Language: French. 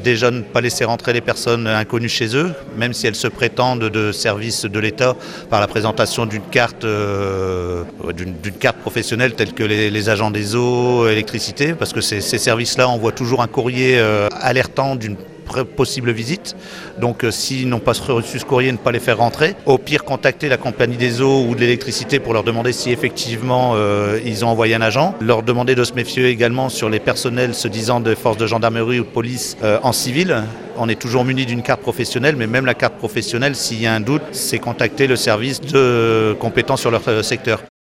déjà ne pas laisser rentrer les personnes inconnues chez eux, même si elles se prétendent de services de l'État par la présentation d'une carte professionnelle telle que les agents des eaux, électricité, parce que ces services-là envoient toujours un courrier alertant d'une possible visite. Donc s'ils n'ont pas reçu ce courrier, ne pas les faire rentrer. Au pire, contacter la compagnie des eaux ou de l'électricité pour leur demander si effectivement ils ont envoyé un agent. Leur demander de se méfier également sur les personnels se disant de forces de gendarmerie ou de police en civil. On est toujours muni d'une carte professionnelle, mais même la carte professionnelle, s'il y a un doute, c'est contacter le service compétent sur leur secteur.